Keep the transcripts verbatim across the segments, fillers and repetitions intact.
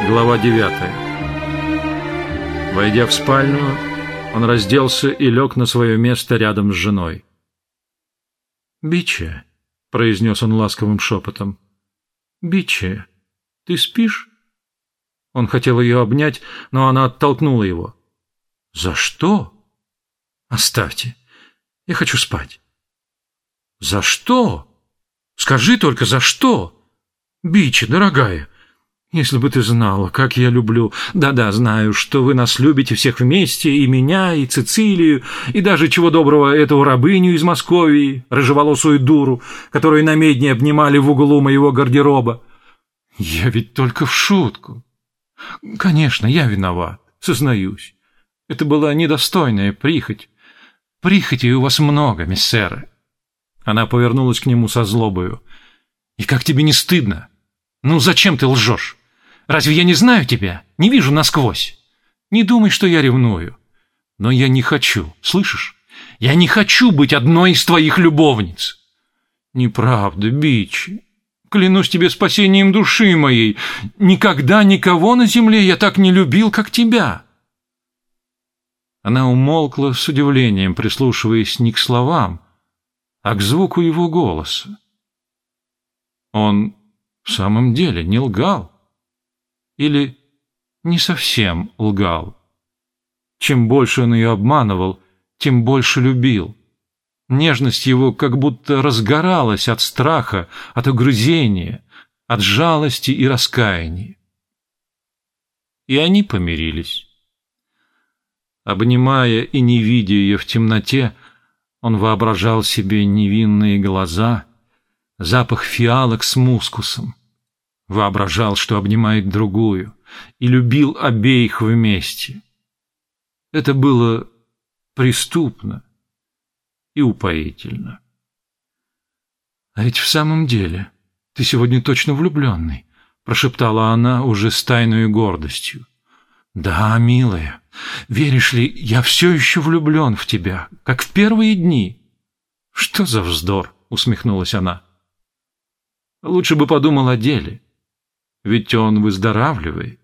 Глава девятая. Войдя в спальню, он разделся и лег на свое место рядом с женой. «Биче», — произнес он ласковым шепотом, — «Биче, ты спишь?» Он хотел ее обнять, но она оттолкнула его. «За что?» «Оставьте, я хочу спать». «За что? Скажи только, за что?» «Биче, дорогая, если бы ты знала, как я люблю... Да-да, знаю, что вы нас любите всех вместе, и меня, и Цицилию, и даже, чего доброго, эту рабыню из Московии, рыжеволосую дуру, которую на медне обнимали в углу моего гардероба. Я ведь только в шутку. Конечно, я виноват, сознаюсь. Это была недостойная прихоть. Прихотей у вас много, миссеры». Она повернулась к нему со злобою. «И как тебе не стыдно? Ну зачем ты лжешь? Разве я не знаю тебя? Не вижу насквозь. Не думай, что я ревную. Но я не хочу, слышишь? Я не хочу быть одной из твоих любовниц». «Неправда, Биче. Клянусь тебе спасением души моей. Никогда никого на земле я так не любил, как тебя». Она умолкла с удивлением, прислушиваясь не к словам, а к звуку его голоса. Он в самом деле не лгал. Или не совсем лгал. Чем больше он ее обманывал, тем больше любил. Нежность его как будто разгоралась от страха, от угрызения, от жалости и раскаяния. И они помирились. Обнимая и не видя ее в темноте, он воображал себе невинные глаза, запах фиалок с мускусом. Воображал, что обнимает другую, и любил обеих вместе. Это было преступно и упоительно. «А ведь в самом деле ты сегодня точно влюбленный», — прошептала она уже с тайной гордостью. «Да, милая, веришь ли, я все еще влюблен в тебя, как в первые дни». «Что за вздор?» — усмехнулась она. «Лучше бы подумал о деле. Ведь он выздоравливает».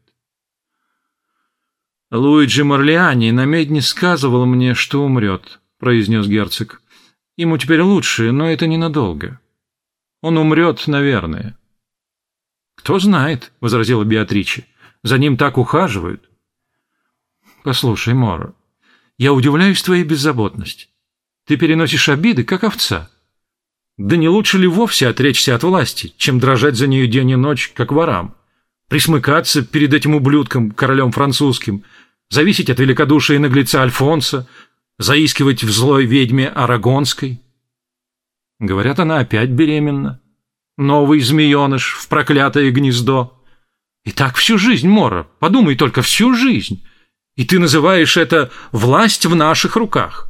«Луиджи Морлиани на медне сказывал мне, что умрет», — произнес герцог. «Ему теперь лучше, но это ненадолго. Он умрет, наверное». «Кто знает», — возразила Беатриче. «За ним так ухаживают». «Послушай, Моро, я удивляюсь твоей беззаботности. Ты переносишь обиды, как овца. Да не лучше ли вовсе отречься от власти, чем дрожать за нее день и ночь, как ворам, присмыкаться перед этим ублюдком, королем французским, зависеть от великодушия наглеца Альфонса, заискивать в злой ведьме Арагонской? Говорят, она опять беременна. Новый змееныш в проклятое гнездо. И так всю жизнь, Моро, подумай только, всю жизнь. И ты называешь это «власть в наших руках».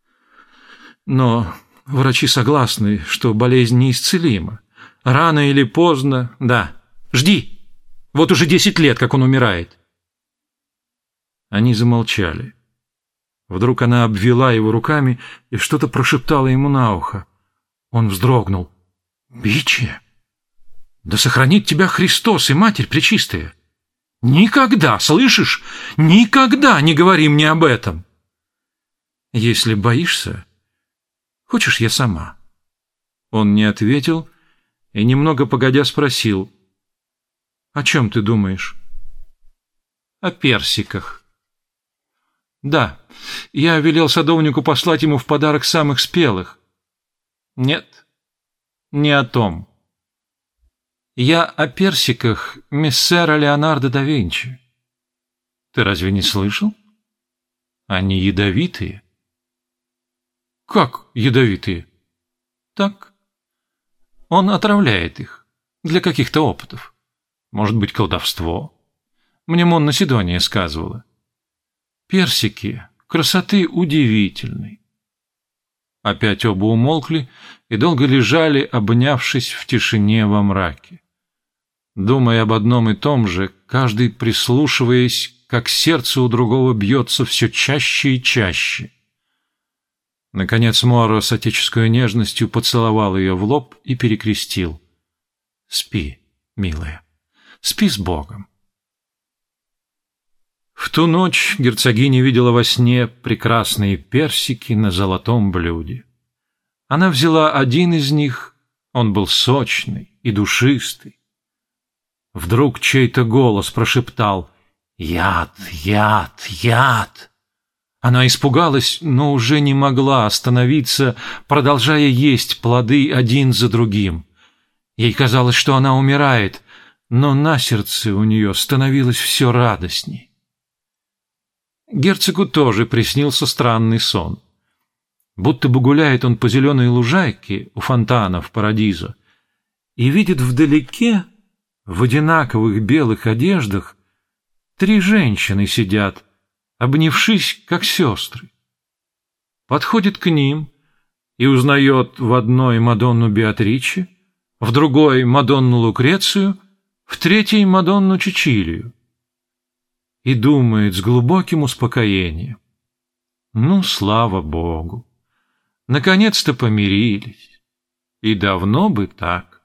Но врачи согласны, что болезнь неисцелима. Рано или поздно... Да, жди. Вот уже десять лет, как он умирает. Они замолчали. Вдруг она обвела его руками и что-то прошептала ему на ухо. Он вздрогнул. «Биче, да сохранит тебя Христос и Матерь Пречистая! Никогда, слышишь, никогда не говори мне об этом!» «Если боишься, хочешь, я сама?» Он не ответил и, немного погодя, спросил: «О чем ты думаешь?» «О персиках». «Да, я велел садовнику послать ему в подарок самых спелых». «Нет, не о том. Я о персиках мессера Леонардо да Винчи. Ты разве не слышал? Они ядовитые». «Как ядовитые?» «Так. Он отравляет их для каких-то опытов. Может быть, колдовство. Мне Монна Сидония сказывала. Персики красоты удивительной». Опять оба умолкли и долго лежали, обнявшись в тишине во мраке. Думая об одном и том же, каждый прислушиваясь, как сердце у другого бьется все чаще и чаще. Наконец Моро с отеческой нежностью поцеловал ее в лоб и перекрестил. «Спи, милая, спи с Богом». В ту ночь герцогиня видела во сне прекрасные персики на золотом блюде. Она взяла один из них, он был сочный и душистый. Вдруг чей-то голос прошептал: «Яд, яд, яд!» Она испугалась, но уже не могла остановиться, продолжая есть плоды один за другим. Ей казалось, что она умирает, но на сердце у нее становилось все радостней. Герцогу тоже приснился странный сон. Будто бы гуляет он по зеленой лужайке у фонтана в Парадизо и видит вдалеке, в одинаковых белых одеждах, три женщины сидят, обнявшись, как сестры. Подходит к ним и узнает в одной Мадонну Беатриче, в другой Мадонну Лукрецию, в третьей Мадонну Чичилию. И думает с глубоким успокоением: ну, слава Богу, наконец-то помирились, и давно бы так.